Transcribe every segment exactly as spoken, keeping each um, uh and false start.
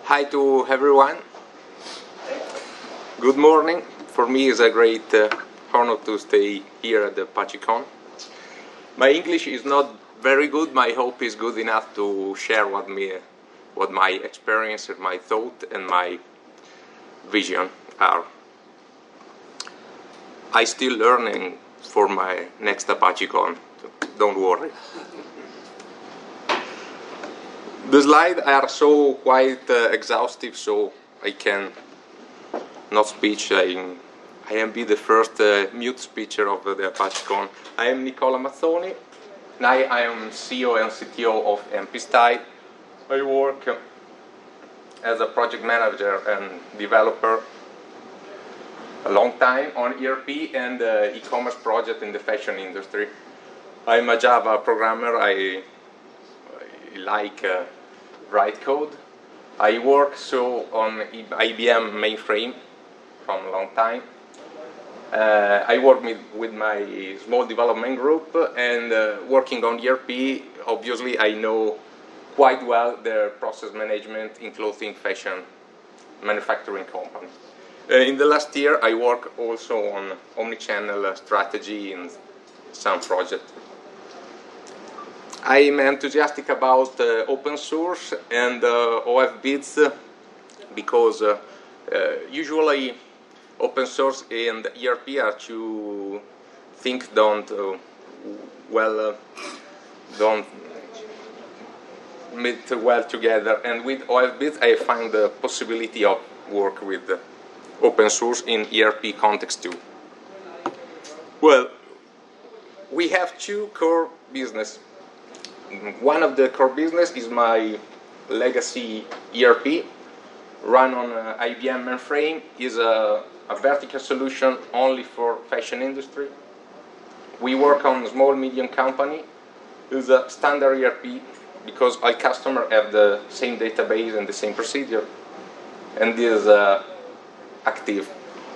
Hi to everyone. Good morning. For me it's a great uh, honor to stay here at the PachiCon. My English is not very good. My hope is good enough to share what me, what my experience and my thought and my vision are. I still learning for my next PachiCon. Don't worry. The slides are so quite uh, exhaustive, so I can not speak. I, I am be the first uh, mute speaker of the, the PachiCon. I am Nicola Mazzoni. Now I am C E O and C T O of M P Style. I work uh, as a project manager and developer a long time on E R P and uh, e-commerce project in the fashion industry. I'm a Java programmer. I, I like uh, write code. I work so on I B M mainframe from a long time. Uh, I work with, with my small development group and uh, working on E R P. Obviously, I know quite well the process management in clothing fashion manufacturing company. Uh, in the last year, I work also on omnichannel strategy in some projects. I'm enthusiastic about uh, open source and uh, O F Bits because uh, uh, usually open source and E R P are two things don't uh, well uh, don't meet well together. And with O F Bits, I find the possibility of work with uh, open source in E R P context too. Well, we have two core business. One of the core business is my legacy E R P, run on uh, I B M mainframe. Is a, a vertical solution only for fashion industry. We work on small medium company. It's a standard E R P because all customers have the same database and the same procedure, and is uh, active.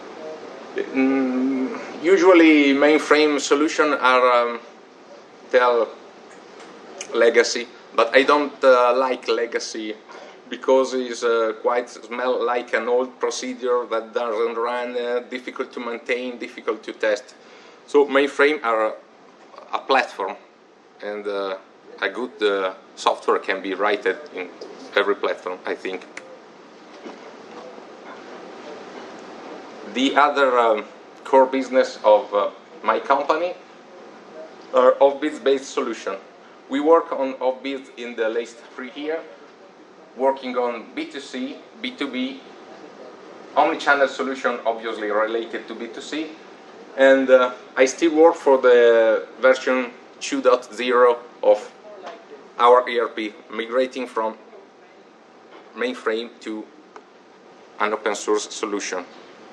Mm, usually, mainframe solutions are um, tell. legacy, but I don't uh, like legacy because it's uh, quite smell like an old procedure that doesn't run, uh, difficult to maintain, difficult to test. So mainframe are a, a platform, and uh, a good uh, software can be written in every platform, I think. The other um, core business of uh, my company are O F Bits-based solution. We work on O F Bits in the list three here, working on B two C, B two B, omnichannel solution obviously related to B two C, and uh, I still work for the version two point zero of our E R P, migrating from mainframe to an open source solution.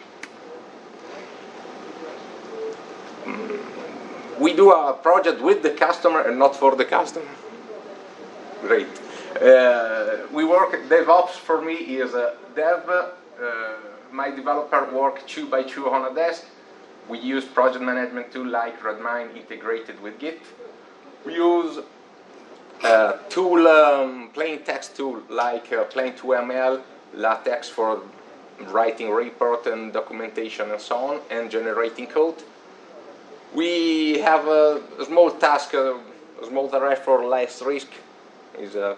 We do a project with the customer and not for the customer. Great. Uh, we work, DevOps for me is a dev. Uh, my developer work two by two on a desk. We use project management tool like Redmine integrated with Git. We use a tool, um, plain text tool like uh, plain two M L, LaTeX for writing report and documentation and so on, and generating code. We have a, a small task, a, a smaller effort, less risk. Is a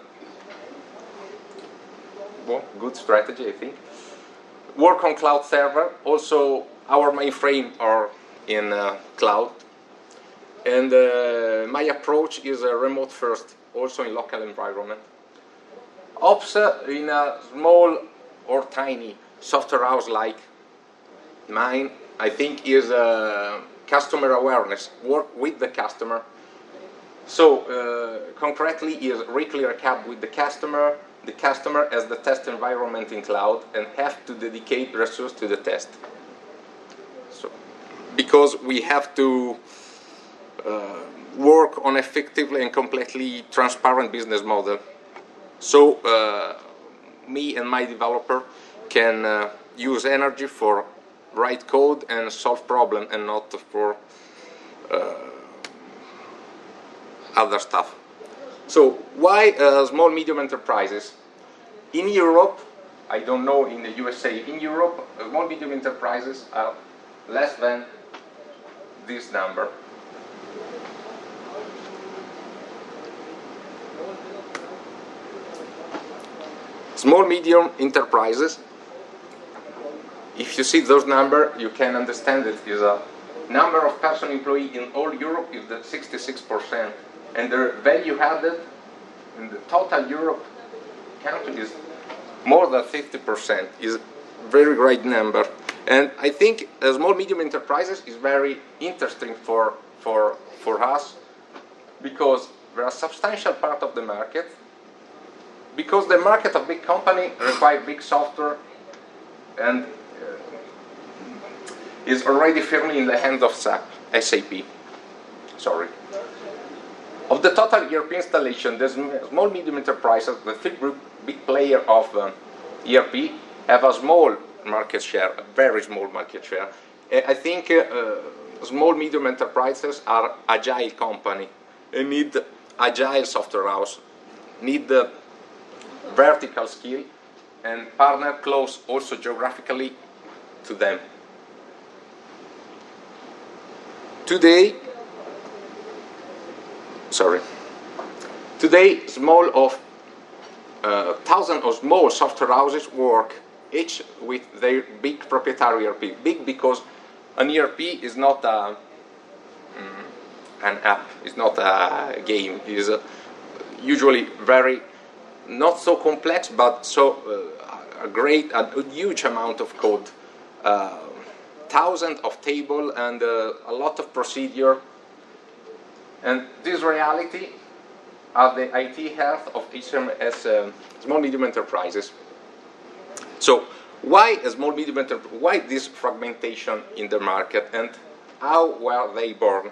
well, good strategy, I think. Work on cloud server. Also, our mainframe are in uh, cloud. And uh, my approach is a remote first, also in local environment. Ops uh, in a small or tiny software house like mine, I think is a customer awareness, work with the customer. So uh, concretely is weekly recap with the customer. The customer has the test environment in cloud and have to dedicate resources to the test. So because we have to uh, work on effectively and completely transparent business model. So uh, me and my developer can uh, use energy for write code and solve problem and not for uh, other stuff. So why uh, small medium enterprises? In Europe, I don't know in the U S A. In Europe, small medium enterprises are less than this number. Small medium enterprises, if you see those numbers, you can understand it is a number of person employee in all Europe is the sixty-six percent, and their value added in the total Europe country is more than fifty percent. Is a very great number, and I think uh, small medium enterprises is very interesting for for for us because they are a substantial part of the market. Because the market of big company requires big software and uh, is already firmly in the hands of S A P, S A P. Sorry. Of the total E R P installation, the small medium enterprises, the three big player of uh, E R P, have a small market share, a very small market share. I think uh, small medium enterprises are agile company and need agile software house, need the vertical skill and partner close also geographically to them. Today, sorry, today small of uh, thousands of small software houses work each with their big proprietary E R P. Big because an E R P is not a, um, an app, it's not a game, it is a, usually very not so complex, but so uh, a great, a huge amount of code, uh, thousands of tables and uh, a lot of procedure. And this reality are the I T health of each as uh, small medium enterprises. So why a small medium enterprise? Why this fragmentation in the market, and how were they born?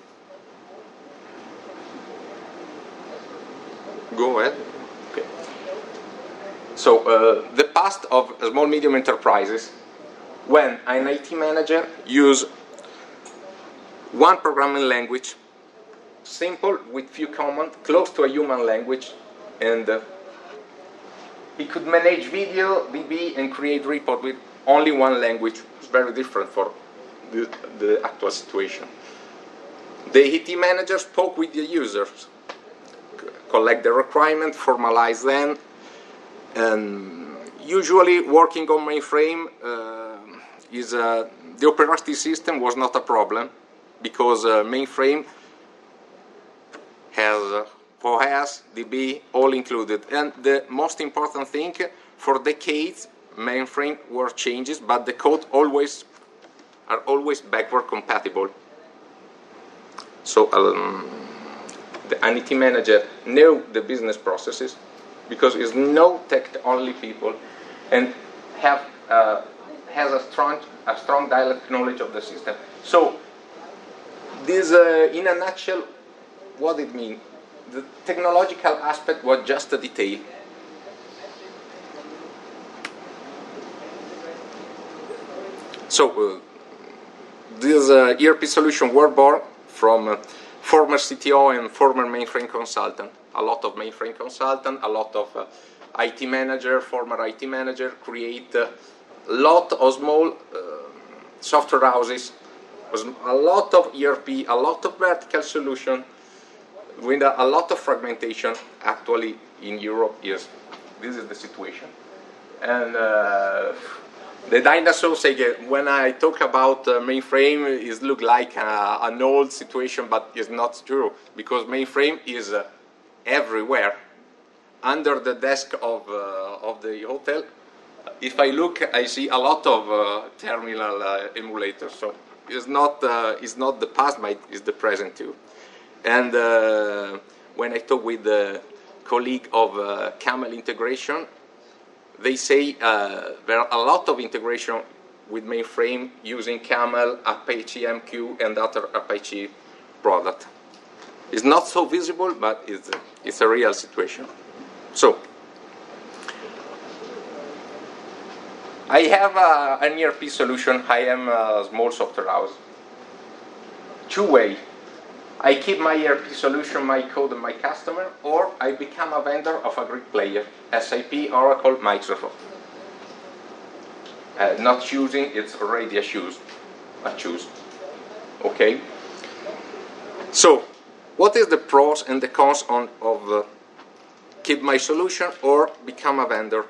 Go ahead. Okay. So uh, the past of small medium enterprises, when an I T manager use one programming language, simple with few commands, close to a human language, and uh, he could manage video, D B, and create report with only one language. It's very different for the, the actual situation. The I T manager spoke with the users, collect the requirement, formalize them, and usually working on mainframe uh, is uh, the operating system was not a problem because uh, mainframe has uh, O S, D B, all included. And the most important thing, for decades, mainframe were changes, but the code always are always backward compatible. So um, the I T manager knew the business processes because it's no tech-only people and have uh, has a strong a strong dialect knowledge of the system. So this, uh, in a nutshell, what it means. The technological aspect was just a detail. So uh, this uh, E R P solution were born from uh, former C T O and former mainframe consultant. A lot of mainframe consultant, a lot of uh, I T manager, former I T manager, create a lot of small uh, software houses, a lot of E R P, a lot of vertical solution. With a lot of fragmentation, actually in Europe, is this is the situation. And uh, the dinosaurs say when I talk about uh, mainframe, it look like uh, an old situation, but it's not true because mainframe is uh, everywhere, under the desk of uh, of the hotel. If I look, I see a lot of uh, terminal uh, emulators. So it's not uh, it's not the past, but it's the present too. And uh, when I talk with the colleague of uh, Camel integration, they say uh, there are a lot of integration with mainframe using Camel, Apache M Q, and other Apache product. It's not so visible, but it's, it's a real situation. So, I have a, an E R P solution. I am a small software house. Two ways. I keep my E R P solution, my code, and my customer, or I become a vendor of a Greek player, S A P, Oracle, Microsoft. Uh, not choosing, it's already a choose. A choose. Okay? So, what is the pros and the cons on, of uh, keep my solution or become a vendor?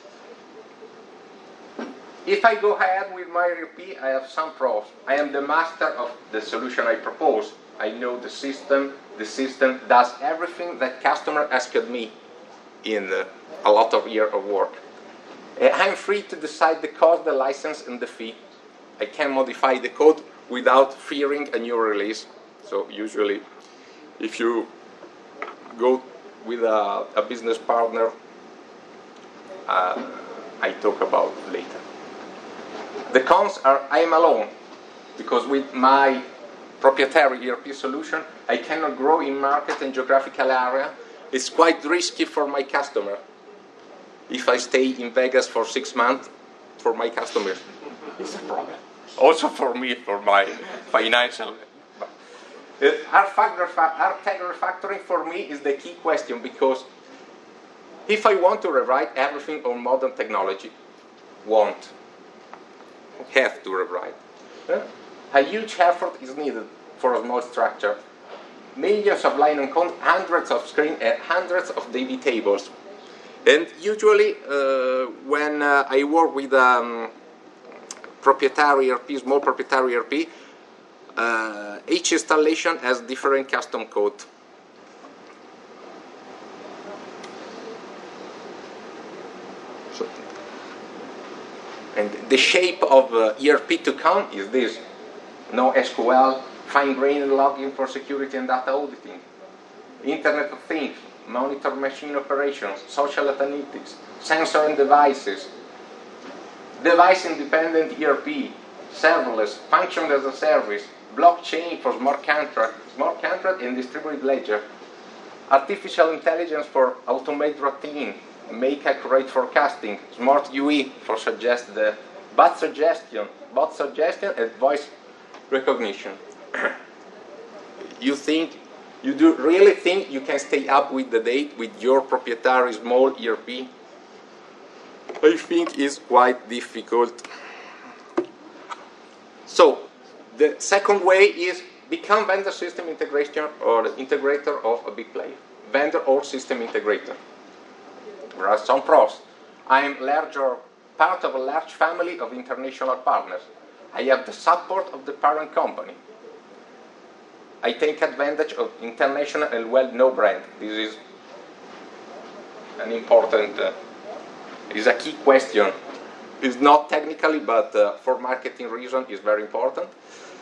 If I go ahead with my E R P, I have some pros. I am the master of the solution I propose. I know the system. The system does everything that customer asked me in uh, a lot of years of work. Uh, I'm free to decide the cost, the license, and the fee. I can modify the code without fearing a new release. So usually, if you go with a, a business partner, uh, I talk about later. The cons are I am alone, because with my proprietary E R P solution, I cannot grow in market and geographical area. It's quite risky for my customer. If I stay in Vegas for six months, for my customers, it's a problem. Also for me, for my financial. Uh, R-Tag refactoring for me is the key question, because if I want to rewrite everything on modern technology, won't. Have to rewrite. Uh, a huge effort is needed for a small structure. Millions of lines of code, hundreds of screens, and hundreds of daily tables. And usually, uh, when uh, I work with um, proprietary E R P, small proprietary E R P, uh, each installation has different custom code. So, and the shape of uh, E R P to come is this. No S Q L, fine-grained logging for security and data auditing, Internet of Things, monitor machine operations, social analytics, sensor and devices, device-independent E R P, serverless, function as a service, blockchain for smart contract, smart contract and distributed ledger, artificial intelligence for automate routine, make accurate forecasting, smart U I for suggest the bot suggestion, bot suggestion and voice recognition. You think, you do really think you can stay up with the date with your proprietary small E R P? I think it's quite difficult. So, the second way is become vendor system integration or integrator of a big player. Vendor or system integrator. There are some pros. I am larger, part of a large family of international partners. I have the support of the parent company. I take advantage of international and well-known brand. This is an important, uh, is a key question. It's not technically, but uh, for marketing reason, is very important.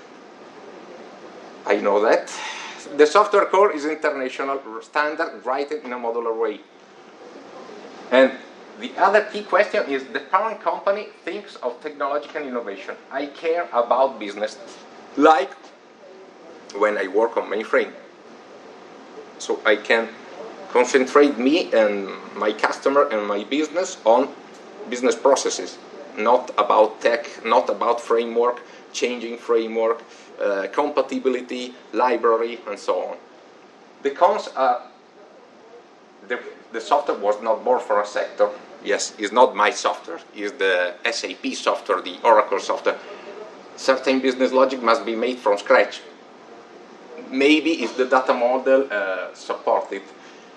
I know that. The software core is international standard, written in a modular way. And the other key question is the parent company thinks of technological innovation. I care about business, like when I work on mainframe. So I can concentrate me and my customer and my business on business processes, not about tech, not about framework, changing framework, uh, compatibility, library, and so on. The cons are the, the software was not born for a sector. Yes, it's not my software, it's the S A P software, the Oracle software. Certain business logic must be made from scratch. Maybe if the data model uh, support it.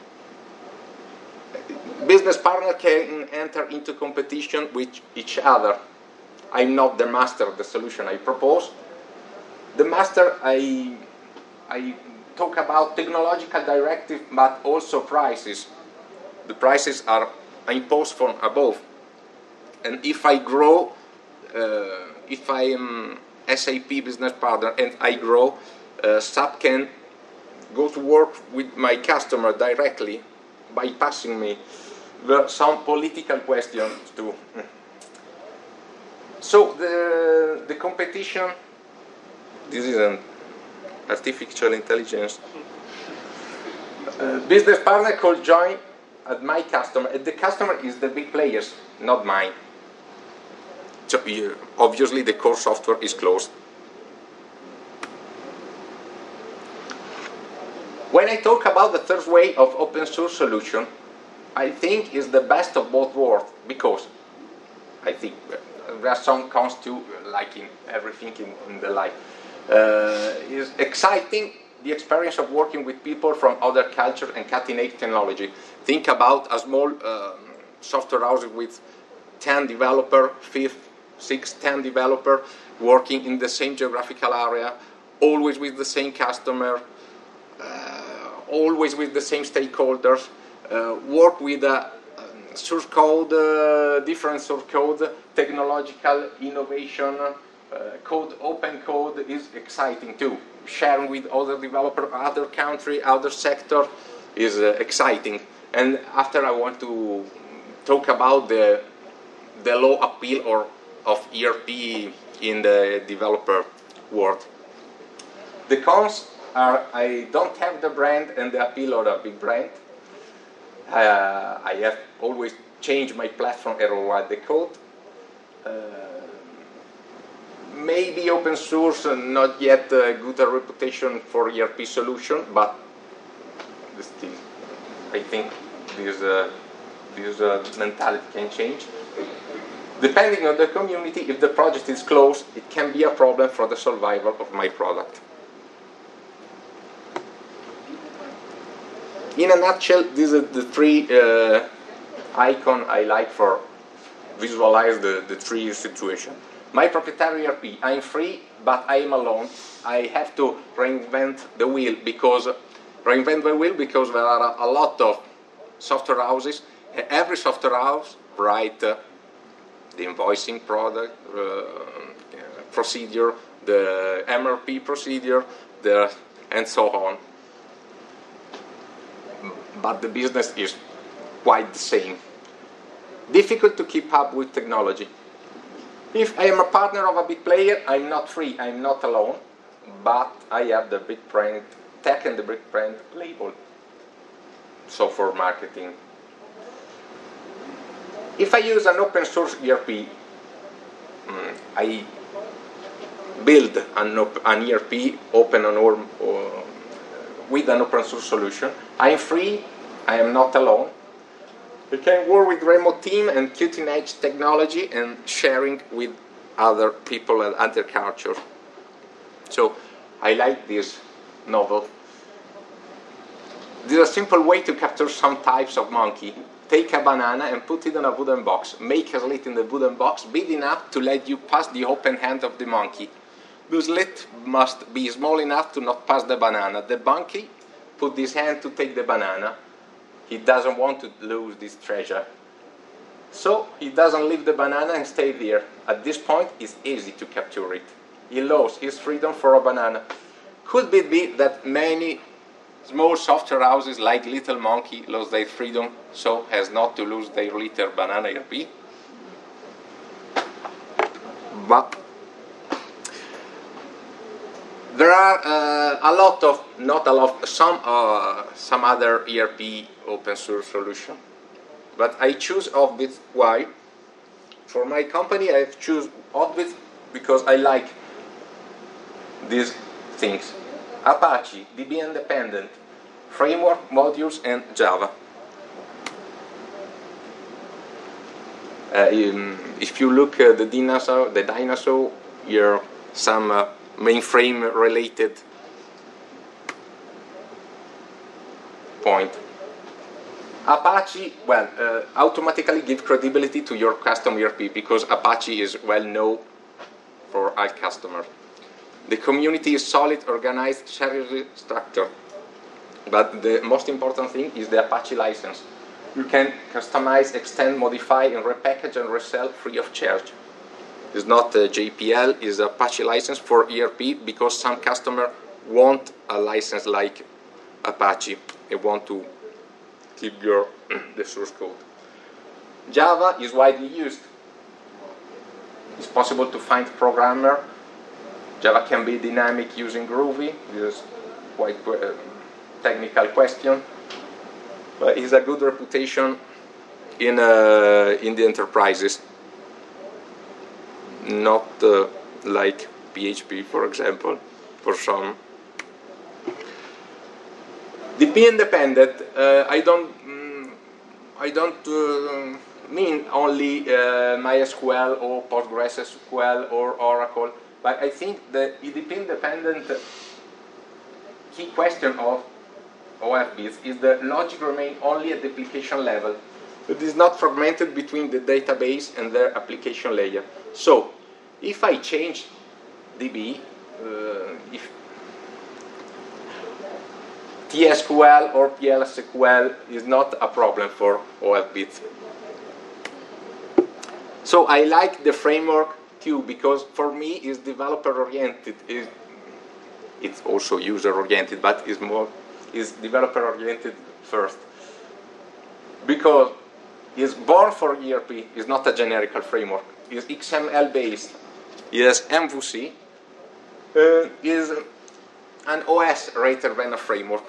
Business partner can enter into competition with each other. I'm not the master of the solution I propose. The master, I, I talk about technological directive, but also prices. The prices are imposed from above. And if I grow, uh, if I am S A P business partner and I grow, uh, S A P can go to work with my customer directly, bypassing me. There are some political questions too. So the, the competition, this is an artificial intelligence. Uh, business partner could join at my customer, and the customer is the big players, not mine. So uh, obviously the core software is closed. When I talk about the third way of open source solution, I think is the best of both worlds, because I think there are some cons too, like in everything in, in the life. Uh, is exciting the experience of working with people from other cultures and cutting-edge technology. Think about a small um, software house with ten developers, five, six, ten developers working in the same geographical area, always with the same customer, uh, always with the same stakeholders, uh, work with a um, source code, uh, different source code, technological innovation, uh, code, open code is exciting too. Sharing with other developers, other country, other sector is uh, exciting. And after I want to talk about the the low appeal or of E R P in the developer world. The cons are I don't have the brand and the appeal of a big brand. Uh, I have always changed my platform and rewrite the code. Uh, maybe open source, uh, not yet a good reputation for E R P solution, but still, I think this, uh, this uh, mentality can change. Depending on the community, if the project is closed, it can be a problem for the survival of my product. In a nutshell, these are the three uh, icons I like for visualize the, the three situations. My proprietary E R P, I'm free, but I am alone. I have to reinvent the wheel because reinvent the wheel because there are a, a lot of software houses. Every software house write uh, the invoicing product uh, procedure, the M R P procedure, the and so on. But the business is quite the same. Difficult to keep up with technology. If I am a partner of a big player, I'm not free, I'm not alone, but I have the big brand tech and the big brand label. So for marketing. If I use an open source E R P, um, I build an, op an E R P open on or, or with an open source solution. I am free, I am not alone. You can work with remote team and cutting-edge technology and sharing with other people and other cultures. So I like this novel. There's a simple way to capture some types of monkey. Take a banana and put it in a wooden box. Make a slit in the wooden box big enough to let you pass the open hand of the monkey. The slit must be small enough to not pass the banana. The monkey put his hand to take the banana. He doesn't want to lose this treasure. So he doesn't leave the banana and stay there. At this point, it's easy to capture it. He lost his freedom for a banana. Could it be that many small software houses like Little Monkey lost their freedom so as not to lose their little banana E R P? But there are uh, a lot of, not a lot, some uh, some other E R P open source solution. But I choose Oddbit. Why? For my company, I choose Oddbit because I like these things. Apache, D B independent, framework, modules, and Java. Uh, in, if you look at the dinosaur, the dinosaur, here some uh, mainframe related point. Apache, well, uh, automatically give credibility to your custom E R P because Apache is well known for our customers. The community is solid, organized, shared structure. But the most important thing is the Apache license. You can customize, extend, modify, and repackage and resell free of charge. It's not a J P L, it's an Apache license for E R P because some customers want a license like Apache. They want to keep your the source code. Java is widely used. It's possible to find programmer. Java can be dynamic using Groovy. This is quite a technical question. But it's a good reputation in uh, in the enterprises. Not uh, like P H P, for example, for some. D B independent. Uh, I don't. Mm, I don't uh, mean only uh, MySQL or PostgreSQL or Oracle, but I think the independent key question of O F bits is the logic remain only at the application level. It is not fragmented between the database and the application layer. So, if I change D B, uh, if T S Q L or P L S Q L is not a problem for O F bits. So I like the framework too, because for me it's developer oriented. It's also user oriented, but it's more is developer oriented first, because it's born for E R P. It's not a generical framework. It's X M L based. It has M V C. Uh, is an O S rather than a framework.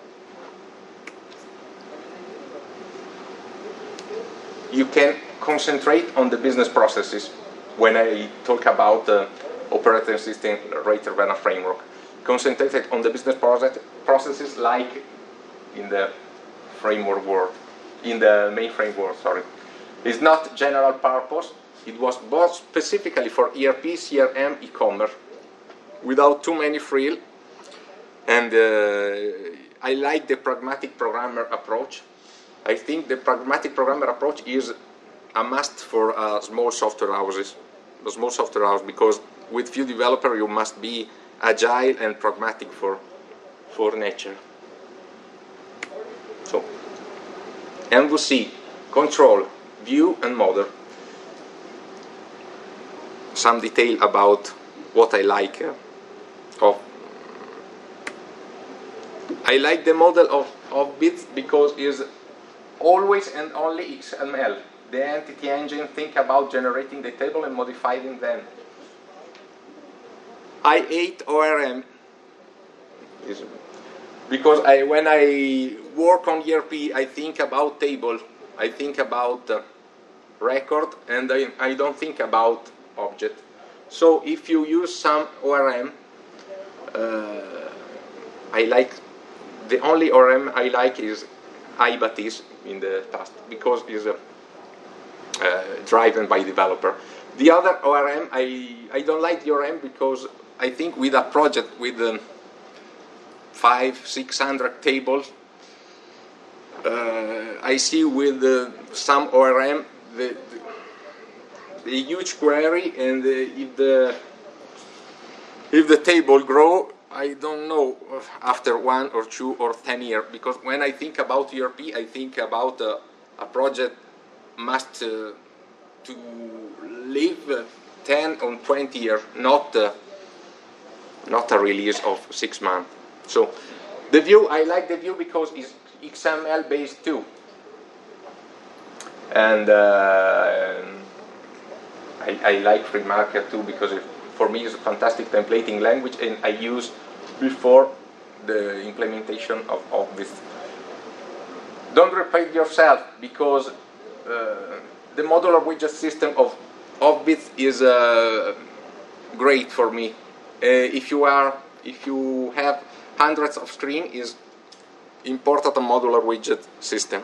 You can concentrate on the business processes when I talk about uh, operating system rather than a framework. Concentrated on the business process, processes like in the framework world, in the mainframe world, sorry. It's not general purpose. It was bought specifically for E R P, C R M, e-commerce, without too many frill. And uh, I like the pragmatic programmer approach. I think the pragmatic programmer approach is a must for uh, small software houses, the small software house, because with few developers you must be agile and pragmatic for for nature. So, M V C, control, view, and model. Some detail about what I like uh, of. I like the model of of bits because it's always and only X M L. The entity engine think about generating the table and modifying them. I hate O R M because I, when I work on E R P, I think about table, I think about uh, record, and I, I don't think about object. So if you use some O R M, uh, I like, the only O R M I like is iBatis in the past, because it's uh, uh, driven by developer. The other O R M, I, I don't like the O R M because I think with a project with um, five, six hundred tables, uh, I see with uh, some O R M the, the, the huge query, and uh, if the if the table grow, I don't know after one or two or ten years, because when I think about E R P, I think about uh, a project must uh, to live uh, ten or twenty years, not uh, not a release of six months. So the view, I like the view because it's X M L based too, and uh, I, I like FreeMarker too because it, for me it's a fantastic templating language, and I use before the implementation of, of this. Don't repeat yourself, because uh, the modular widget system of of bits is uh, great for me. Uh, if you are, if you have hundreds of screens, is important a modular widget system.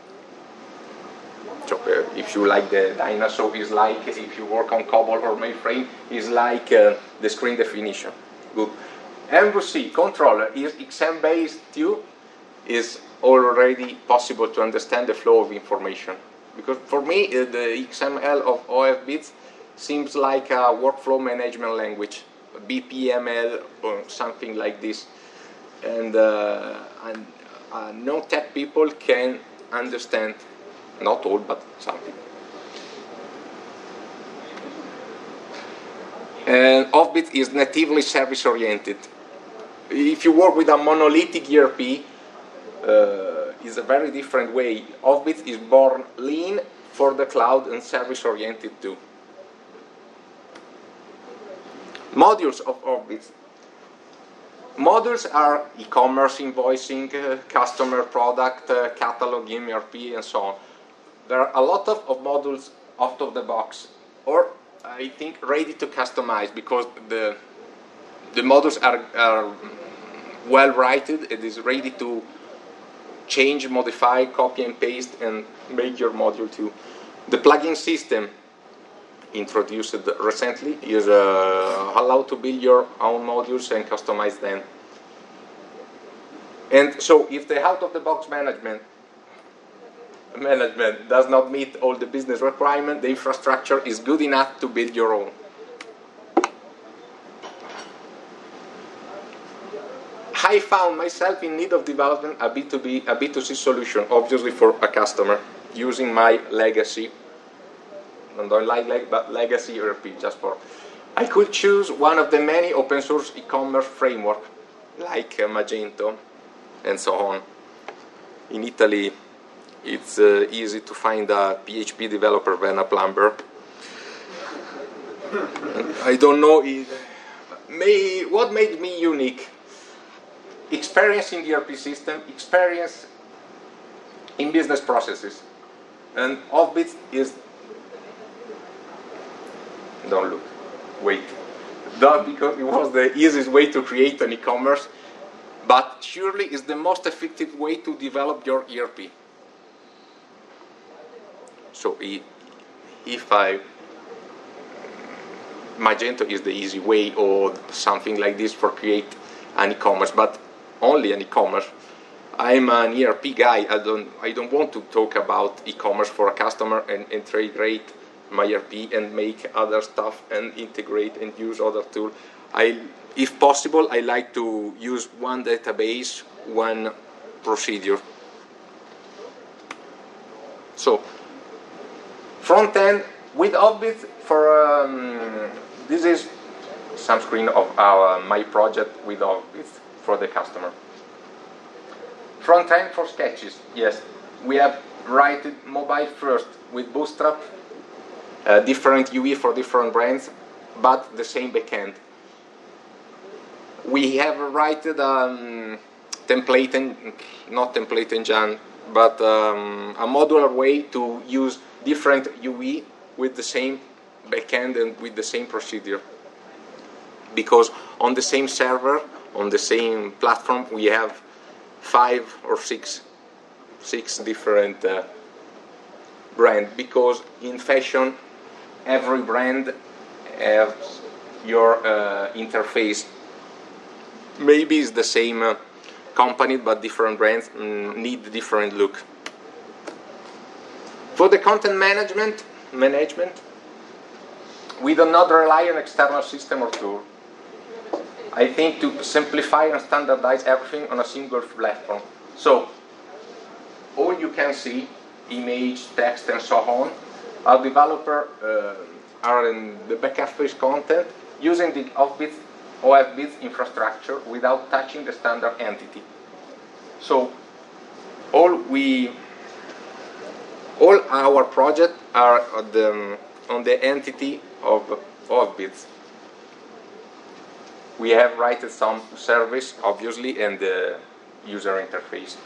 So uh, if you like the dinosaur, is like if you work on COBOL or mainframe, is like uh, the screen definition. Good. M V C controller is X M based too. Is already possible to understand the flow of information. Because for me, uh, the X M L of O F bits seems like a workflow management language, B P M L or something like this. And, uh, and uh, non-tech people can understand, not all, but some people. And O F bit is natively service-oriented. If you work with a monolithic E R P, uh, it's a very different way. O F bit is born lean for the cloud and service-oriented too. Modules of O F bits. Modules are e-commerce, invoicing, uh, customer product, uh, catalog, E R P, and so on. There are a lot of, of modules out of the box, or I think ready to customize, because the the modules are, are well written. It is ready to change, modify, copy and paste, and make your module too. The plugin system introduced recently is uh, allowed to build your own modules and customize them. And so if the out-of-the-box management management does not meet all the business requirements, the infrastructure is good enough to build your own. I found myself in need of developing a B two B, a B two C solution, obviously for a customer, using my legacy, I don't like leg, but legacy E R P, just for. I could choose one of the many open source e-commerce framework, like uh, Magento, and so on. In Italy, it's uh, easy to find a P H P developer than a plumber. I don't know it, may, what made me unique. Experience in the E R P system, experience in business processes. And Offbeat is, don't look, wait. Not because it was the easiest way to create an e-commerce, but surely is the most effective way to develop your E R P. So if I, Magento is the easy way or something like this for create an e-commerce, but only an e-commerce. I'm an E R P guy. I don't. I don't want to talk about e-commerce for a customer and integrate my E R P and make other stuff and integrate and use other tools. I, if possible, I like to use one database, one procedure. So front end with Offbeat for um, this is some screen of our my project with Offbeat for the customer. Front end for sketches, yes. We have written mobile first with Bootstrap, uh, different U I for different brands, but the same backend. We have written um, template, en not template engine, but um, a modular way to use different U I with the same backend and with the same procedure. Because on the same server, on the same platform, we have five or six, six different uh, brands. Because in fashion, every brand has your uh, interface. Maybe it's the same uh, company, but different brands mm, need different look. For the content management, management, we do not rely on external system or tool. I think to simplify and standardize everything on a single platform. So, all you can see, image, text, and so on, our developer uh, are in the backend-based content using the Offbeat, Offbeat infrastructure without touching the standard entity. So, all we, all our projects are on the, on the entity of Offbeat. We have written some service, obviously, and the user interface.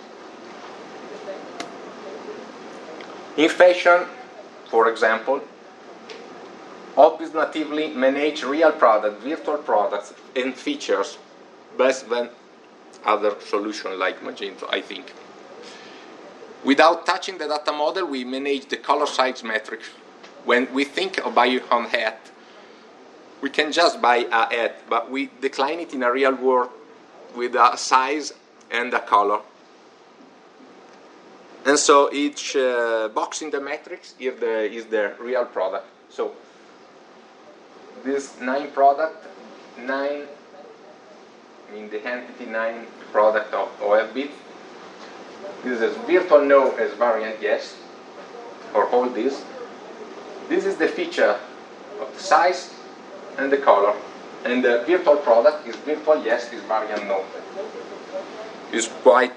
In fashion, for example, Offbeat natively manage real products, virtual products, and features better than other solutions like Magento, I think. Without touching the data model, we manage the color size metrics. When we think of buying a hat, we can just buy a hat, but we decline it in a real world with a size and a color. And so each uh, box in the matrix is the, is the real product. So this nine product, nine, in the entity nine product of Offbeat. This is virtual no as variant yes, or all this. This is the feature of the size and the color, and the virtual product is virtual yes, is variant no. It's quite,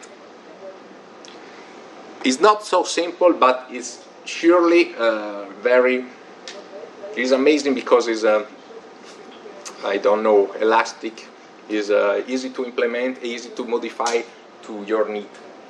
it's not so simple, but it's surely uh, very, it's amazing because it's, uh, I don't know, elastic, is uh, easy to implement, easy to modify to your need.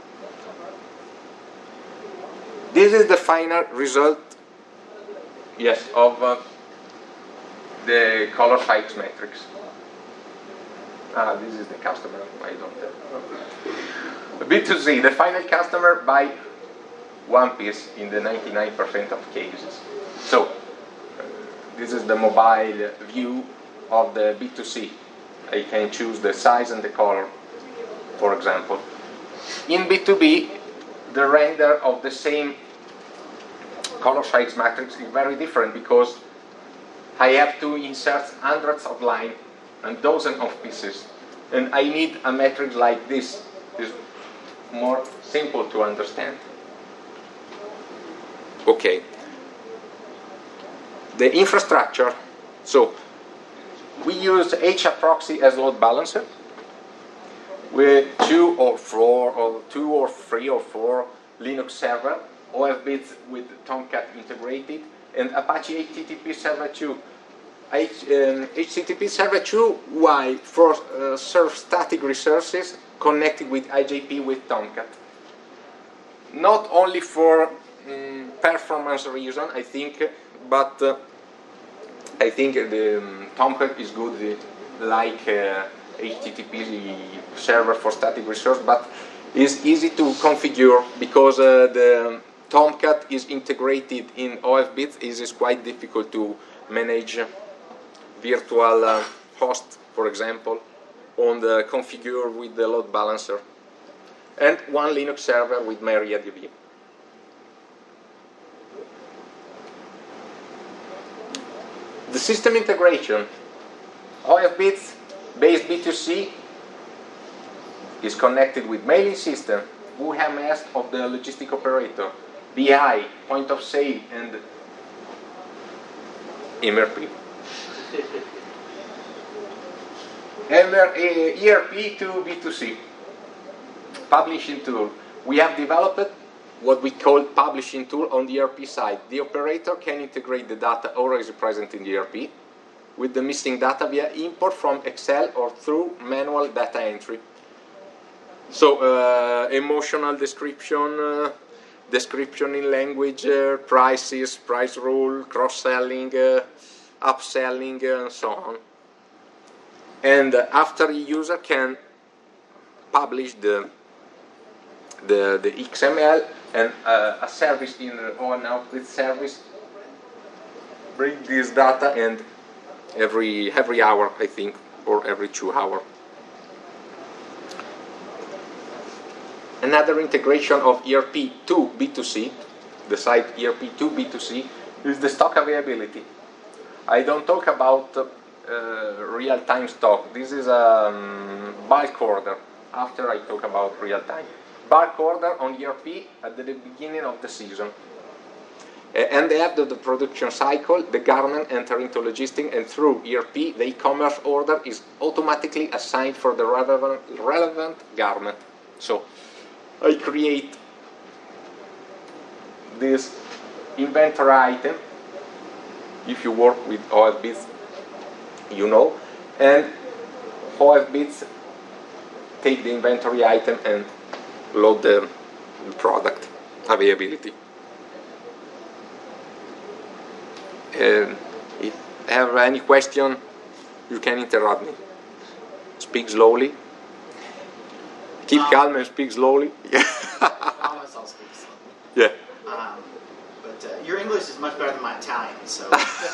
This is the final result, yes, of uh, the color size matrix. Ah, this is the customer. I don't have. B two C, the final customer by one piece in the ninety-nine percent of cases. So, uh, this is the mobile view of the B two C. I can choose the size and the color, for example. In B two B, the render of the same color size matrix is very different because I have to insert hundreds of lines and dozens of pieces. And I need a matrix like this. It's more simple to understand. Okay. The infrastructure. So, we use hproxy as load balancer with two or four or two or three or four Linux server, O S bits with Tomcat integrated, and Apache H T T P Server two. H, um, H T T P Server two, why? For uh, serve static resources connected with I J P with Tomcat. Not only for um, performance reason, I think, but uh, I think the um, Tomcat is good uh, like uh, H T T P server for static resource, but it's easy to configure because uh, the Tomcat is integrated in O S bits. It is quite difficult to manage virtual uh, host, for example, on the configure with the load balancer, and one Linux server with MariaDB. The system integration, O S bits based B two C is connected with mailing system, W M S of the logistic operator, B I, point of sale, and M R P. And uh, E R P to B two C. Publishing tool. We have developed what we call publishing tool on the E R P side. The operator can integrate the data already present in the E R P with the missing data via import from Excel or through manual data entry. So, uh, emotional description, uh, description in language, uh, prices, price rule, cross-selling, uh, upselling, uh, and so on. And uh, after a user can publish the the, the X M L, and uh, a service in the on output service bring this data, and every every hour, I think, or every two hours. Another integration of E R P to B two C, the side E R P to B two C, is the stock availability. I don't talk about uh, uh, real-time stock. This is a um, bulk order. After I talk about real-time. Bulk order on E R P at the beginning of the season. Uh, and the end of the production cycle, the garment enter into logistic, and through E R P, the e-commerce order is automatically assigned for the relevant, relevant garment. So, I create this inventory item. If you work with O S bits, you know, and O S bits take the inventory item and load the product availability. And if you have any question, you can interrupt me. Speak slowly. Keep um, calm and speak slowly. I promise I'll speak slowly. Yeah. Um, but uh, your English is much better than my Italian, so.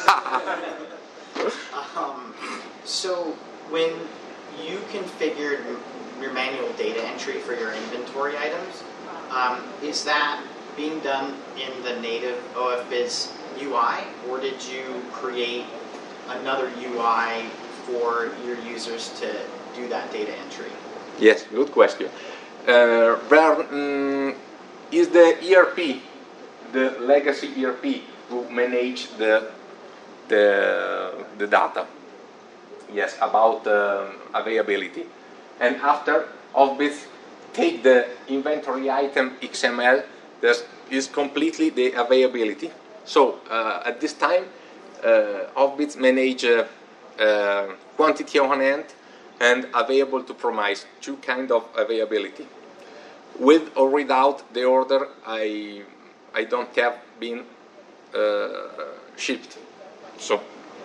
um, so when you configured your manual data entry for your inventory items, um, is that being done in the native O F Biz U I, or did you create another U I for your users to do that data entry? Yes, good question. Uh, where um, is the E R P, the legacy E R P, who manage the the the data? Yes, about um, availability. And after O F Bits take the inventory item X M L, that is completely the availability. So uh, at this time, uh, O F Bits manage uh, uh, quantity on hand and available to promise two kind of availability. With or without the order, I I don't have been uh, shipped. So.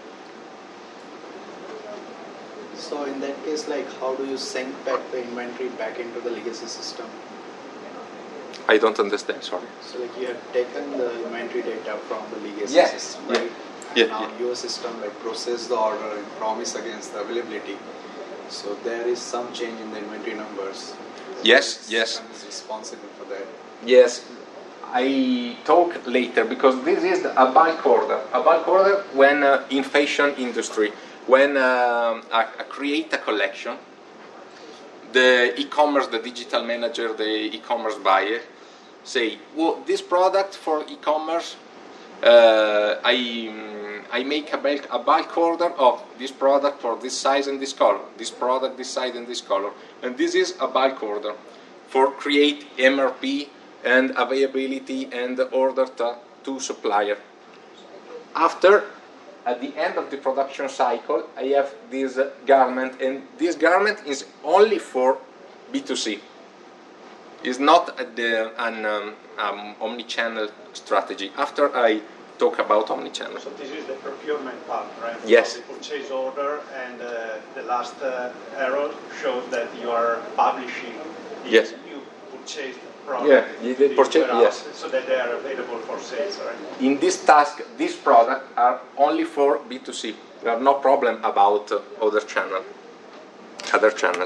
So in that case, like, how do you sync back the inventory back into the legacy system? I don't understand, sorry. So like you have taken the inventory data from the legacy Yes. system, Yeah. right? Yeah, Now yeah. your system like process the order and promise against the availability. So there is some change in the inventory numbers. Yes, Which yes. system is responsible for that. Yes, I talk later because this is a bulk order. A bulk order when uh, in fashion industry, when uh, I, I create a collection, the e-commerce, the digital manager, the e-commerce buyer say, well, this product for e-commerce, uh, I mm, I make a bulk, a bulk order of this product for this size and this color, this product, this size and this color, and this is a bulk order for create M R P and availability and order to, to supplier. After, at the end of the production cycle, I have this uh, garment, and this garment is only for B two C. It's not a, the, an um, um, omni-channel strategy. After I talk about omni-channel. So this is the procurement part, right? Yes. So the purchase order, and uh, the last uh, arrow shows that you are publishing the Yes. new purchased product. Yeah, the- the to purchase- warehouse, yes. So that they are available for sales, right? In this task, these products are only for B two C. There are no problem about uh, other channel, other channel.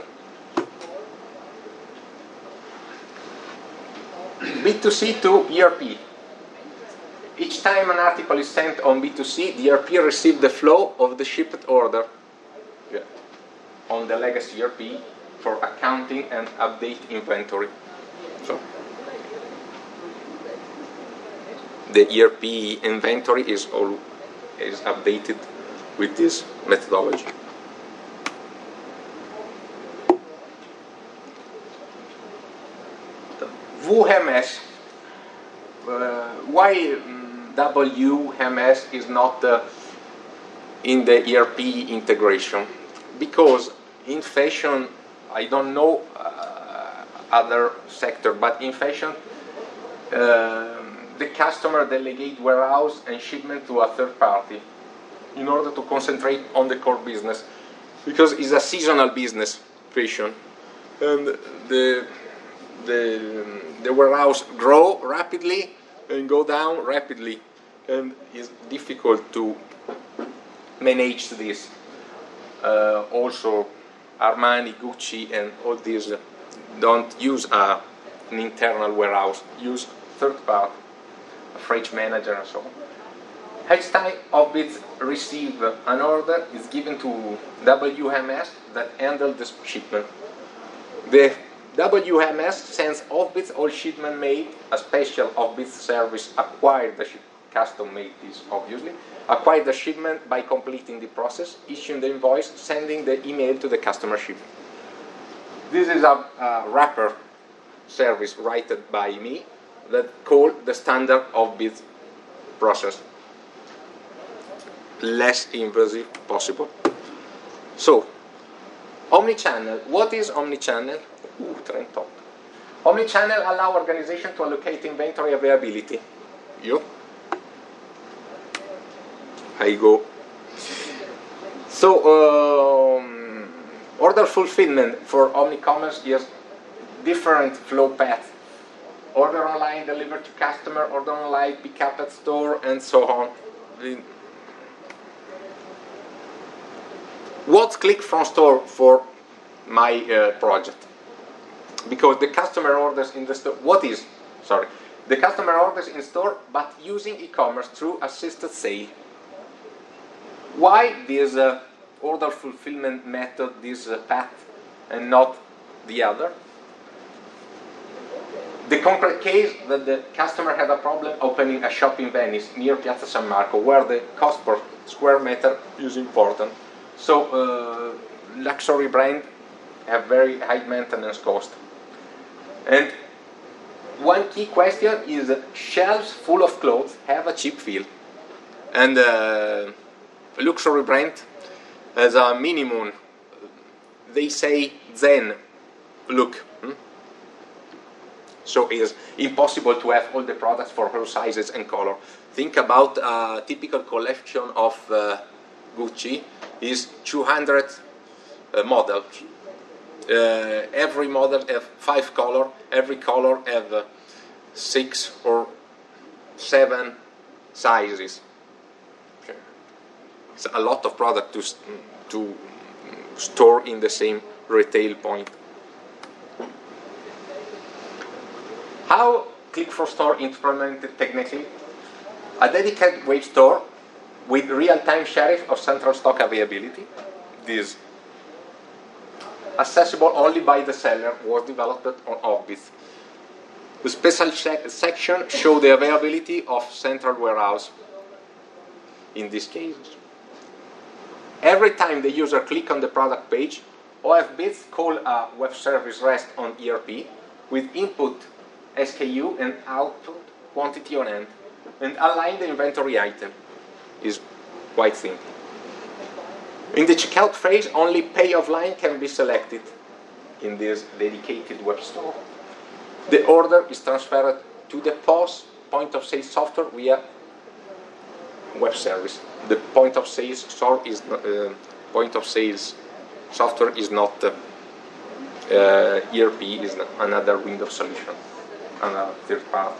B two C to E R P. Each time an article is sent on B two C, the E R P receives the flow of the shipped order yeah. on the legacy E R P for accounting and update inventory. So the E R P inventory is all is updated with this methodology. W M S. Uh, why um, W M S is not uh, in the E R P integration? Because in fashion, I don't know uh, other sector, but in fashion, uh, the customer delegate warehouse and shipment to a third party in order to concentrate on the core business, because it's a seasonal business, fashion, and the the the warehouse grow rapidly and go down rapidly, and it's difficult to manage this. Uh, also, Armani, Gucci, and all these don't use a, an internal warehouse, use third party, a freight manager, and so on. Each time Hobbit receive an order is given to W M S that handle the shipment. The W M S sends Hobbit all shipment made, a special Hobbit service acquired the ship, custom made this obviously, acquired the shipment by completing the process, issuing the invoice, sending the email to the customer ship. This is a, a wrapper service written by me that call the standard Hobbit process. Less invasive possible. So, omnichannel. What is omnichannel? Ooh, thirty-eight. Omnichannel allow organization to allocate inventory availability. You? I go. So, um, order fulfillment for omnicommerce is different flow path. Order online, deliver to customer, order online, pick up at store, and so on. What's click from store for my uh, project? Because the customer orders in the store, what is, sorry, the customer orders in store but using e-commerce through assisted sale. Why this uh, order fulfillment method, this uh, path, and not the other? The concrete case that the customer had a problem opening a shop in Venice near Piazza San Marco, where the cost per square meter is important. So uh, luxury brand have very high maintenance cost. And one key question is that shelves full of clothes have a cheap feel. And uh, a luxury brand has a minimum, they say Zen look. Hmm? So it's impossible to have all the products for all sizes and color. Think about a typical collection of uh, Gucci is two hundred uh, models. Uh, every model have five color. Every color have uh, six or seven sizes. Okay. It's a lot of product to to store in the same retail point. How Click for Store implemented technically? A dedicated web store with real-time sharing of central stock availability. This, accessible only by the seller, was developed on Hobbit. The special section shows the availability of central warehouse in this case. Every time the user clicks on the product page, OFBits call a web service REST on E R P with input S K U and output quantity on end, and align the inventory item. Is quite simple. In the checkout phase, only pay offline can be selected in this dedicated web store. The order is transferred to the P O S, point of sale software, via web service. The point of sales store is uh, point of sales software is not uh, uh, E R P, is another Windows solution, another third party.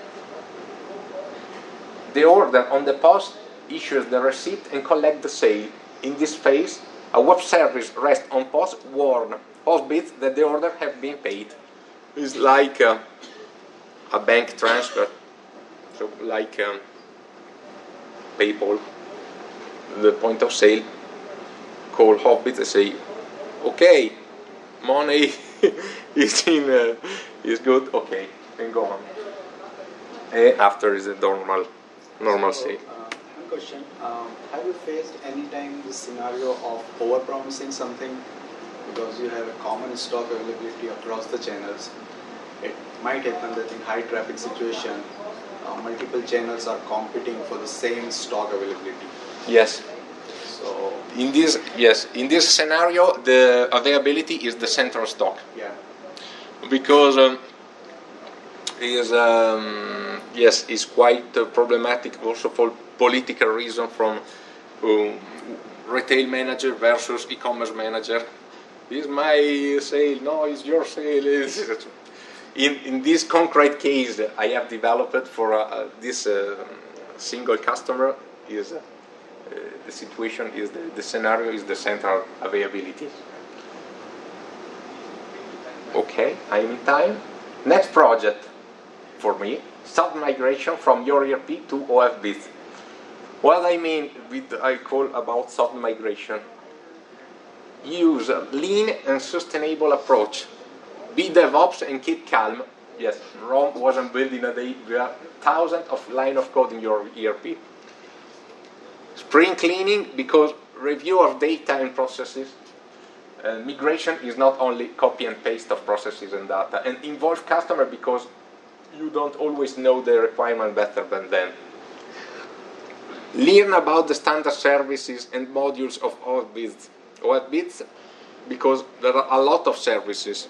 The order on the P O S issues the receipt and collect the sale. In this phase, a web service REST on P O S warn Hobbit that the order has been paid. It's like uh, a bank transfer, so like um, PayPal. The point of sale call Hobbit and say, "Okay, money is in, uh, is good. Okay, and go on." And after is a normal, normal sale. One question, um, have you faced any time the scenario of over-promising something because you have a common stock availability across the channels? It might happen that in high traffic situation, uh, multiple channels are competing for the same stock availability. Yes. So in this, yes, in this scenario, the availability is the central stock. Yeah. Because um, is um, yes, is quite uh, problematic also for political reason from um, retail manager versus e-commerce manager. Is my sale? No, it's your sale. In in this concrete case, I have developed for uh, this uh, single customer is uh, the situation is the, the scenario is the central availability. Okay, I'm in time. Next project for me, soft migration from your E R P to OFBits. What I mean with I call about soft migration. Use a lean and sustainable approach. Be DevOps and keep calm. Yes, Rome wasn't built in a day. There are thousands of lines of code in your E R P. Spring cleaning, because review of data and processes. Uh, migration is not only copy and paste of processes and data. And involve customer, because you don't always know the requirement better than them. Learn about the standard services and modules of OFBits. OFBits, because there are a lot of services.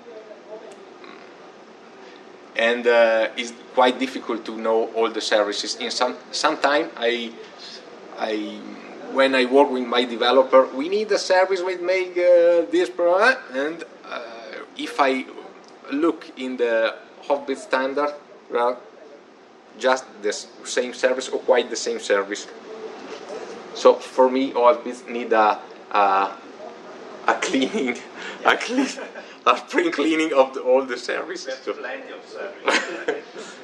And uh, it's quite difficult to know all the services. In some sometime I, I, when I work with my developer, we need a service which make uh, this product, and uh, if I look in the Hobbit standard, well, just the same service or quite the same service. So for me, Hobbits need a a, a cleaning, a clean. A spring cleaning of the, all the services. There's plenty of services.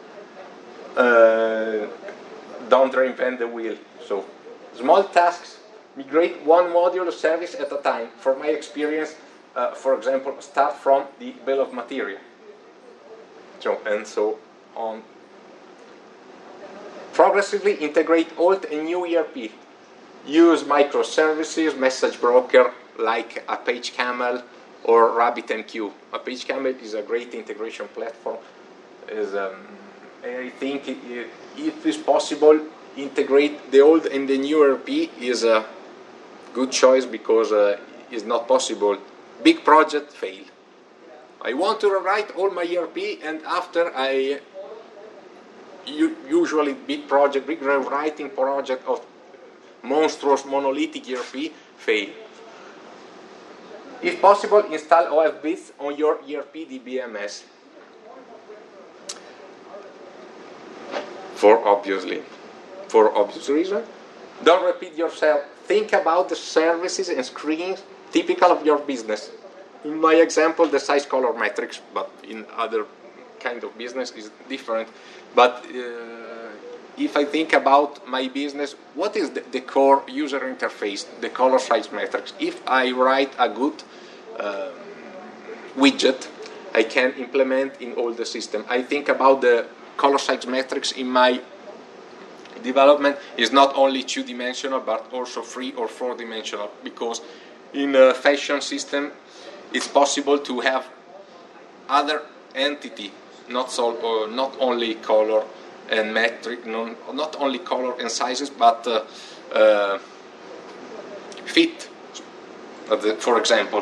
uh, don't reinvent the wheel. So, small tasks, migrate one module of service at a time. From my experience, uh, for example, start from the bill of material. So, and so on. Progressively integrate old and new E R P. Use microservices, message broker like a PageCamel or RabbitMQ. A PageCamel is a great integration platform. Is um, I think it, it, if it's possible, integrate the old and the new E R P is a good choice, because uh, it's not possible. Big project fail. I want to rewrite all my E R P, and after I usually big project, big rewriting project of monstrous monolithic E R P fail. If possible, install OFBits on your E R P D B M S. for obviously, for obvious reason. Don't repeat yourself. Think about the services and screens typical of your business. In my example, the size color matrix, but in other kind of business is different. But uh, if I think about my business, what is the, the core user interface, the color size matrix? If I write a good uh, widget, I can implement in all the system. I think about the color size matrix in my development is not only two-dimensional but also three or four-dimensional, because in a fashion system it's possible to have other entity, not so, uh, not only color and metric, non, not only color and sizes, but uh, uh, fit. Uh, the, for example,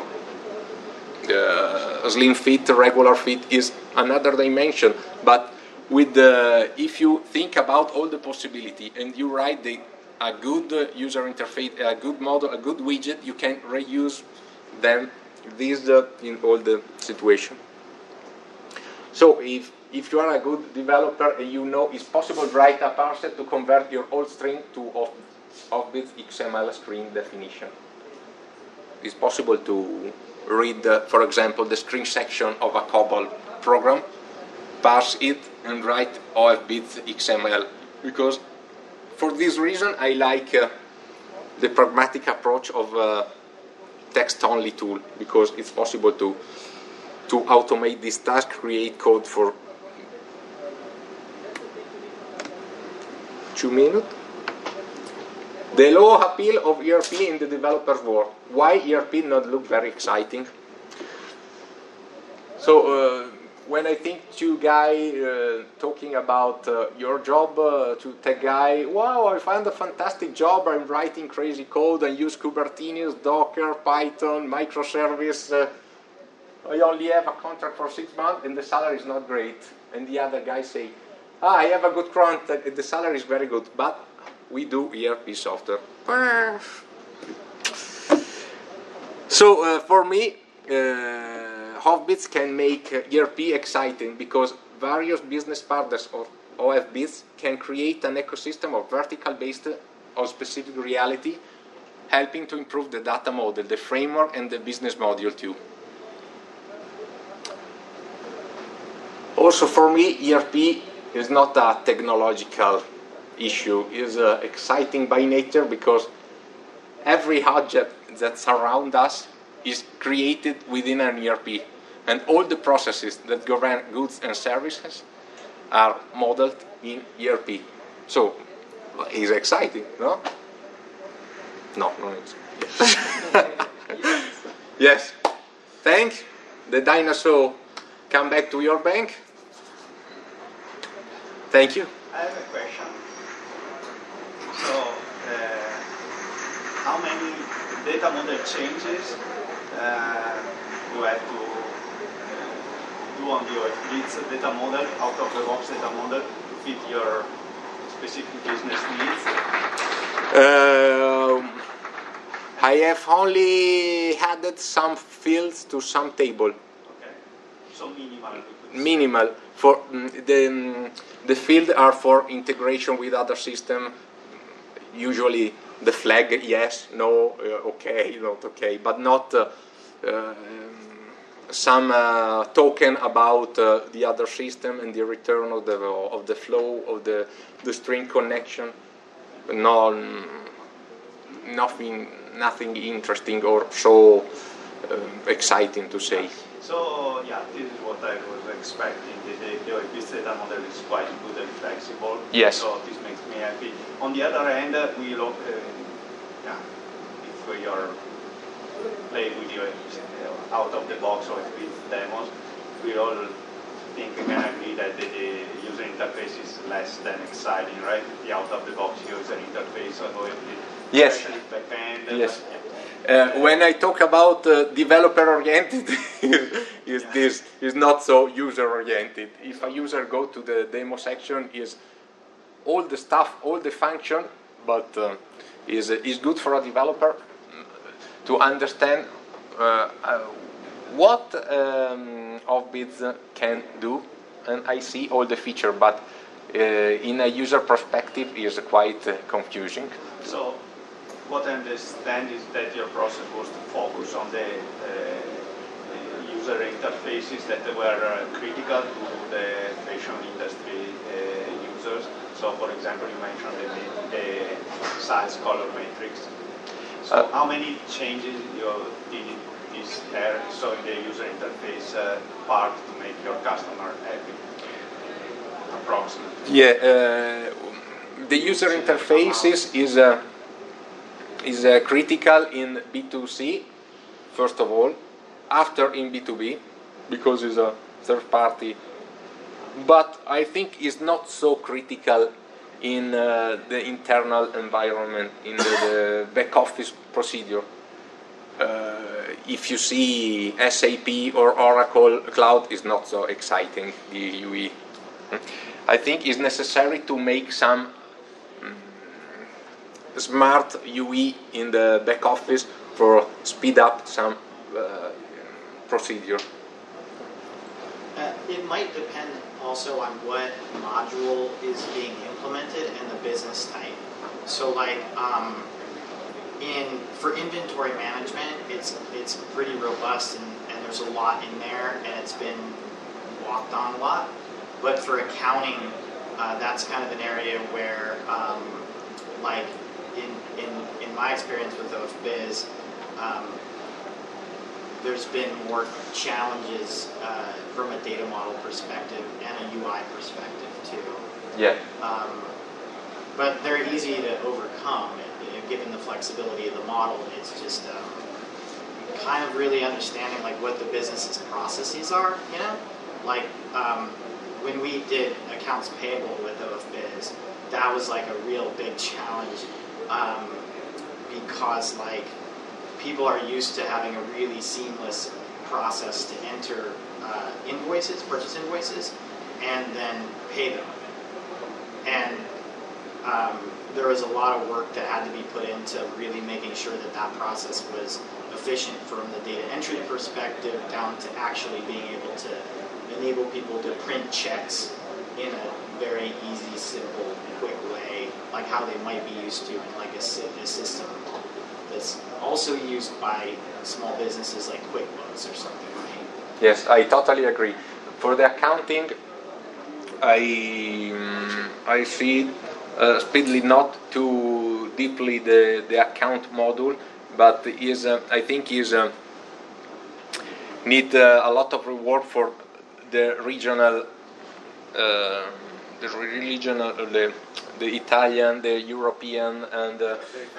uh, slim fit, regular fit is another dimension, but with the, if you think about all the possibility and you write the, a good uh, user interface, a good model, a good widget, you can reuse them this uh, in all the situation. So if if you are a good developer and you know it's possible to write a parser to convert your old string to off-bit X M L string definition. It's possible to read, uh, for example, the string section of a COBOL program, parse it and write off-bit X M L, because for this reason I like uh, the pragmatic approach of uh, text-only tool, because it's possible to to automate this task, create code for two minutes. The low appeal of E R P in the developer's world. Why E R P not look very exciting? So uh, when I think to guy uh, talking about uh, your job, uh, to tech guy, wow, I found a fantastic job, I'm writing crazy code, I use Kubernetes, Docker, Python, microservice, uh, I only have a contract for six months and the salary is not great. And the other guy say, ah, I have a good contract and the salary is very good, but we do E R P software. So uh, for me, uh, Hofbits can make uh, E R P exciting, because various business partners of O F Bits can create an ecosystem of vertical based on specific reality, helping to improve the data model, the framework, and the business module too. Also for me, E R P is not a technological issue, is uh, exciting by nature, because every object that surrounds us is created within an E R P, and all the processes that govern goods and services are modeled in E R P. So it's exciting, no? No, no, it's yes. Yes. Thank the dinosaur. Come back to your bank. Thank you. I have a question. So, uh, how many data model changes uh, you had to uh, do on the O F Bits data model, out of the box data model, to fit your specific business needs? Um, I have only added some fields to some table. Okay, so minimal. Minimal. For um, the um, the fields are for integration with other system. Usually the flag yes, no, uh, okay, not okay, but not uh, uh, some uh, token about uh, the other system and the return of the of the flow of the the string connection. No, nothing, nothing interesting or so uh, exciting to say. So yeah, this is what I was expecting. The, the O F Bits data model is quite good and flexible. Yes. So this makes me happy. On the other hand, uh, we look, uh, yeah, if we are playing with your uh, out of the box O F Bits demos, we all think we can agree that the, the user interface is less than exciting, right? The out of the box user interface of O F Bits. Yes. Especially backend. Yes. Yeah. Uh, when I talk about uh, developer-oriented, is Yeah. this is not so user-oriented. If a user go to the demo section, is all the stuff, all the function, but uh, is is good for a developer to understand uh, uh, what um, Hofbits can do, and I see all the feature, but uh, in a user perspective is quite uh, confusing. So, what I understand is that your process was to focus on the uh, user interfaces that were uh, critical to the fashion industry uh, users. So, for example, you mentioned the, the size color matrix. So, uh, how many changes you did in this area, so in the user interface uh, part to make your customer happy? Approximately. Yeah, uh, the user interfaces is uh, is uh, critical in B two C, first of all, after in B two B, because it's a third party. But I think it's not so critical in uh, the internal environment, in the, the back office procedure. Uh, if you see S A P or Oracle Cloud, is not so exciting, the U I. I think it's necessary to make some um, smart U I in the back office for speed up some uh, procedure. Uh, it might depend also on what module is being implemented and the business type. So like um, in for inventory management, it's it's pretty robust and, and there's a lot in there and it's been walked on a lot. But for accounting, uh, that's kind of an area where, um, like in, in in my experience with O F Biz, um, there's been more challenges uh, from a data model perspective and a U I perspective too. Yeah. Um, but they're easy to overcome, you know, given the flexibility of the model. It's just um, kind of really understanding like what the business's processes are. You know, like um, when we did accounts payable with O F Biz, that was like a real big challenge um, because like. People are used to having a really seamless process to enter uh, invoices, purchase invoices, and then pay them. And um, there was a lot of work that had to be put into really making sure that that process was efficient from the data entry perspective down to actually being able to enable people to print checks in a very easy, simple, quick way, like how they might be used to in like a, a system that's also used by small businesses like QuickBooks or something, right? Yes, I totally agree. For the accounting, I um, I see uh, speedily not too deeply the, the account module, but is uh, I think is uh, need uh, a lot of reward for the regional, uh, the regional, the the Italian, the European, and uh,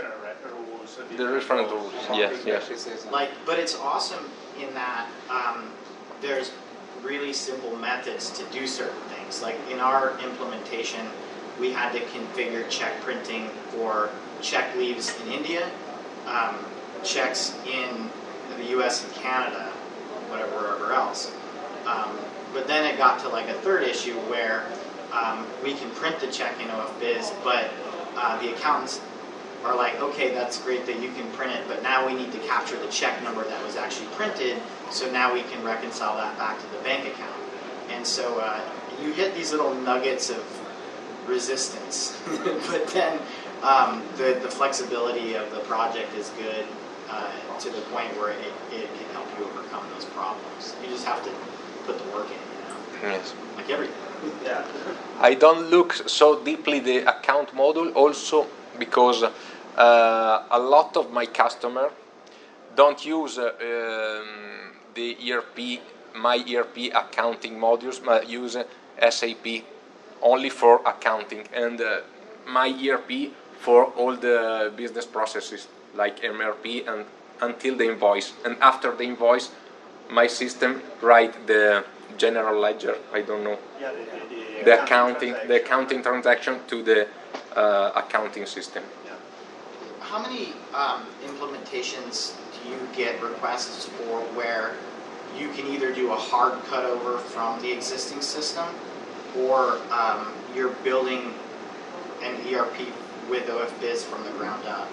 the different rules. Yes, yes. Like, but it's awesome in that um, there's really simple methods to do certain things. Like in our implementation, we had to configure check printing for check leaves in India, um, checks in the U S and Canada, whatever, wherever else. Um, but then it got to like a third issue where um, we can print the check in O F Biz, but uh, the accountants are like, okay, that's great that you can print it, but now we need to capture the check number that was actually printed, so now we can reconcile that back to the bank account. And so uh, you hit these little nuggets of resistance, but then um, the, the flexibility of the project is good uh, to the point where it, it can help you overcome those problems. You just have to put the work in, you know? Yes. Like everything. Yeah. I don't look so deeply the account module also because uh, a lot of my customer don't use uh, um, the E R P, my E R P accounting modules, but use uh, S A P only for accounting, and uh, my E R P for all the business processes like M R P and until the invoice. And after the invoice, my system write the general ledger. I don't know. Yeah, the, the, the, the accounting, the accounting transaction to the uh, accounting system. How many um, implementations do you get requests for where you can either do a hard cutover from the existing system, or um, you're building an E R P with O F Biz from the ground up?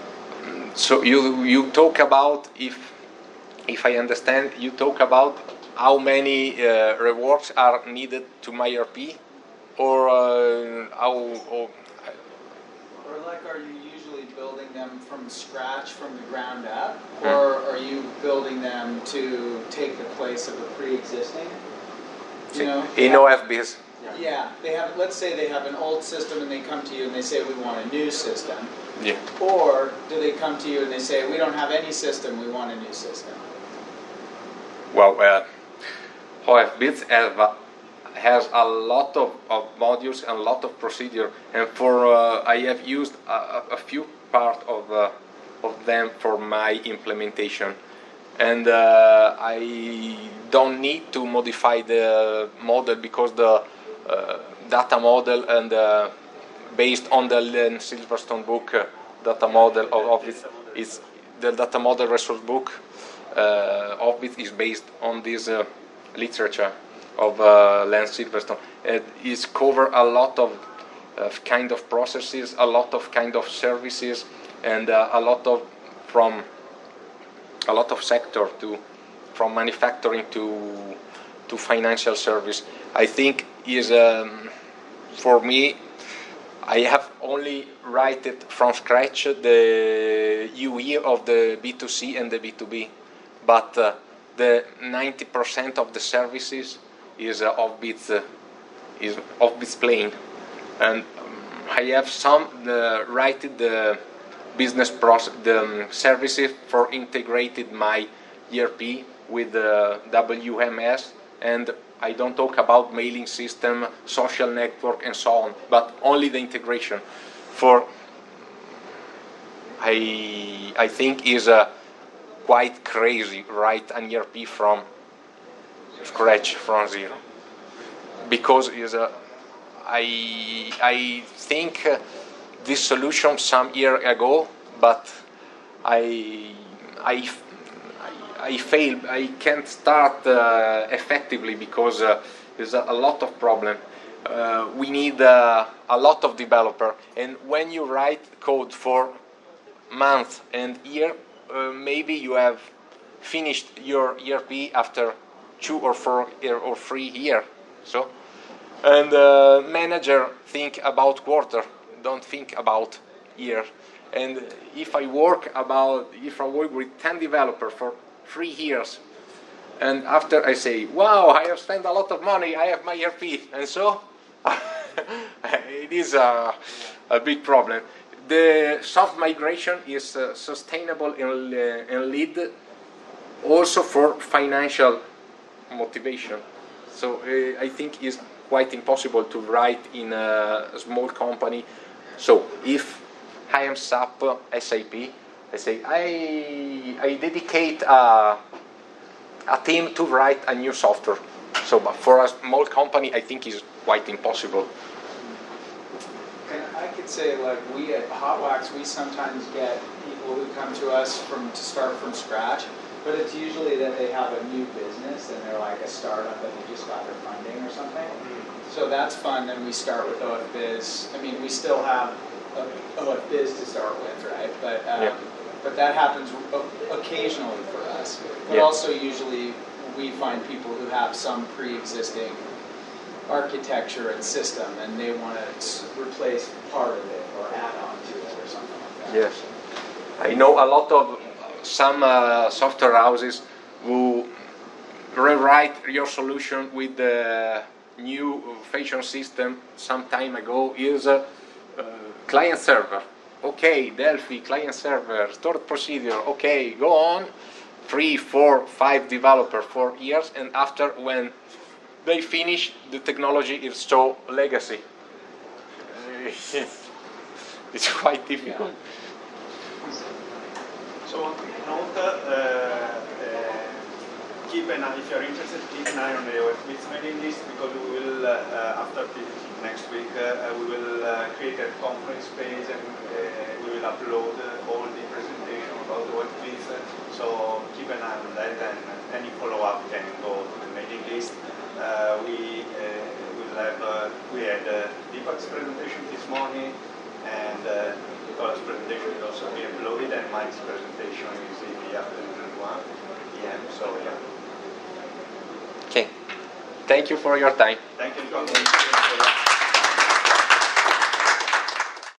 So you you talk about, if if I understand, you talk about how many uh, reworks are needed to my E R P, or uh, how, or, Or like, are you usually building them from scratch, from the ground up, Hmm. or are you building them to take the place of a pre-existing? You know, they in have- O F Bs. Yeah, they have. Let's say they have an old system and they come to you and they say we want a new system. Yeah. Or do they come to you and they say we don't have any system, we want a new system? Well, uh, O F Bs have, uh, has a lot of, of modules and a lot of procedure, and for uh, I have used a, a- a few part of uh, of them for my implementation, and uh, I don't need to modify the model because the uh, data model and uh, based on the Len Silverstone book uh, data model of Office is the data model resource book uh, of it is based on this uh, literature of uh, Len Silverstone. It is cover a lot of uh, kind of processes, a lot of kind of services, and uh, a lot of from a lot of sector to from manufacturing to to financial service. I think is um, for me. I have only write it from scratch the U I of the B two C and the B two B, but uh, the ninety percent of the services is uh, of bits uh, is of bits plain, and um, I have some uh, write the business process the um, services for integrated my E R P with the W M S, and I don't talk about mailing system, social network, and so on, but only the integration. For I I think is uh, quite crazy write an E R P from scratch from zero, because is a I I think uh, this solution some year ago, but I I I failed. I can't start uh, effectively because uh, there's a, a lot of problem. Uh, we need uh, a lot of developer, and when you write code for month and year, uh, maybe you have finished your E R P after two or four year or three year. So, and uh, manager think about quarter, don't think about year. And if I work about if I work with ten developer for three years, and after I say, wow, I have spent a lot of money, I have my E R P, and so it is a, a big problem. The soft migration is uh, sustainable and, uh, and lead also for financial motivation. So uh, I think it's quite impossible to write in a small company. So if I am S A P, S A P, I say I I dedicate a, a team to write a new software. So, but for a small company, I think is quite impossible. And I could say, like, we at Hotwax, we sometimes get people who come to us from to start from scratch, but it's usually that they have a new business and they're like a startup and they just got their funding or something. So that's fun. Then we start with O F Biz. I mean, we still have a O F Biz to start with, right? But um, Yeah. but that happens o- occasionally for us. But Yeah. also usually we find people who have some pre-existing architecture and system, and they want to replace part of it or add on to it or something like that. Yes, I know a lot of some uh, software houses who rewrite your solution with the new fashion system some time ago is uh, uh, client server. Okay, Delphi, client server, stored procedure. Okay, go on. Three, four, five developer for years, and after when they finish, the technology is so legacy. It's quite difficult. So on quick note, uh, uh, keep an eye, if you're interested, keep an eye on the O F Bits mailing list, because we will, uh, uh, after the, next week, uh, we will uh, create a conference page, and uh, we will upload uh, all the presentation about O F Bits. Uh, so keep an eye on that, and any follow-up can go to the mailing list. Uh, we uh, will have, uh, we had uh, Deepak's presentation this morning, and uh, Nicolas' presentation will also be uploaded, and Mike's presentation is in the afternoon at one p m. So yeah. Thank you for your time. Thank you.